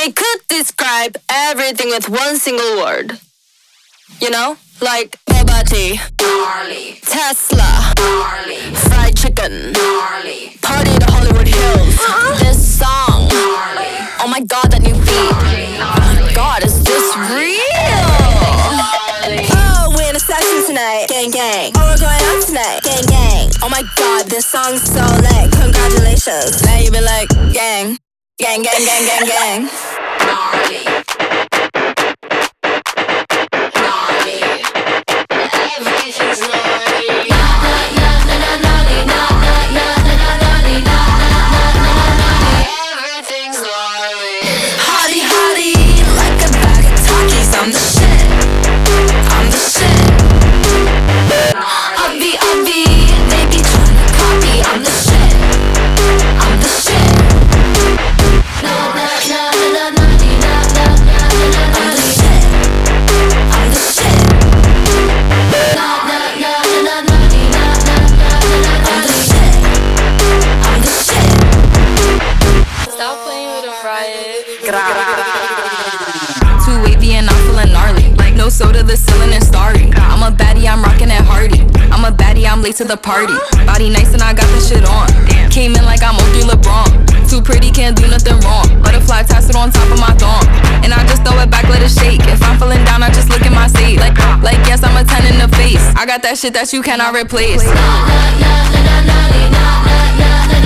they could describe everything with one single word. You know? Like boba tea, gnarly. Tesla, Gnarly. fried chicken, Gnarly. party to Hollywood Hills. This song, Gnarly. oh my god, that new beat. Oh my god, is this real? Oh, we're in a session tonight, gang gang. Oh, we're going out tonight, gang gang. Oh my god, this song's so lit, congratulations. Now you be like, gang, gang, gang, gang, gang, gang. Gnarly. Gnarly. Everything's gnarly. Everything's gnarly. Hottie, hottie, like a bag of Takis. I'm the shit, I'm the shit. Obvi, obvi, they be tryna copy. I'm the shit, I'm the shit. I'm the shit, I'm the shit. I'm the shit. Stop playing with a riot. Too wavy and I'm feeling gnarly. No soda, the ceiling is starry. I'm a baddie, I'm rocking it hardy. I'm a baddie, I'm late to the party. Body nice and I got this shit on. Came in like I'm OG LeBron. Too pretty, can't do nothing wrong. Butterfly tassel on top of my thong. And I just throw it back, let it shake. If I'm feeling down, I just look at my state. Like yes, I'm a 10 in the face. I got that shit that you cannot replace.